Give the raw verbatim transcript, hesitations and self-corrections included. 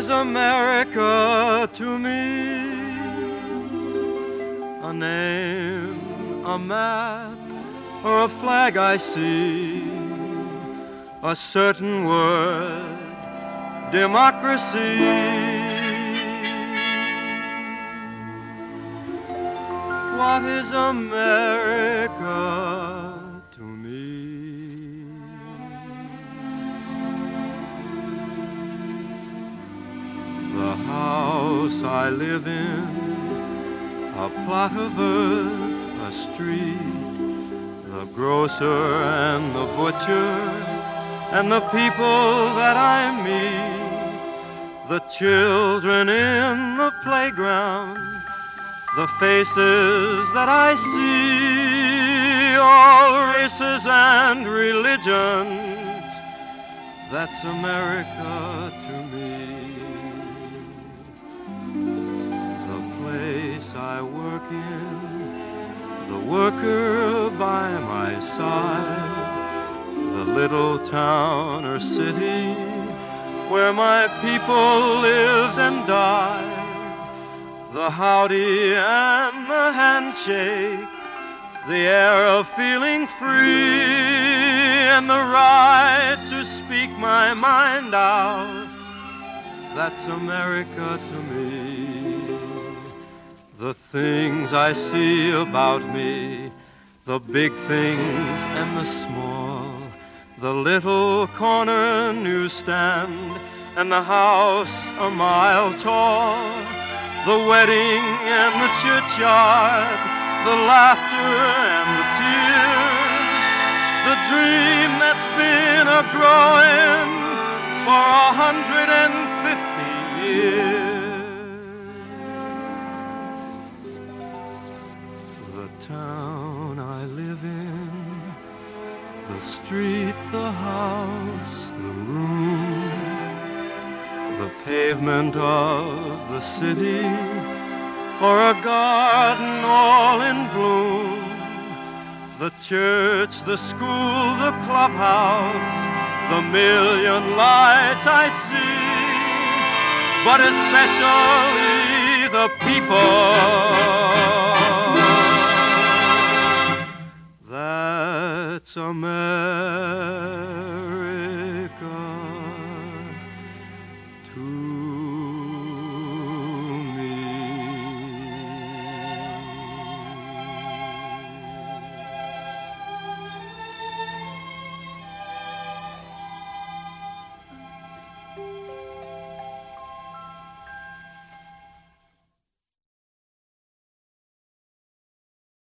is America to me? A name, a map, or a flag I see? A certain word, democracy. What is America to me? The house I live in, a plot of earth, a street, the grocer and the butcher, and the people that I meet, the children in the playground, the faces that I see, all races and religions, that's America to me. The place I work in, the worker by my side, the little town or city where my people lived and died, the howdy and the handshake, the air of feeling free, and the right to speak my mind out, that's America to me. The things I see about me, the big things and the small, the little corner newsstand and the house a mile tall, the wedding and the churchyard, the laughter and the tears, the dream that's been a-growing for a hundred and fifty years. The town I live in, the street, the house, the room, the pavement of the city, or a garden all in bloom, the church, the school, the clubhouse, the million lights I see, but especially the people. That's America.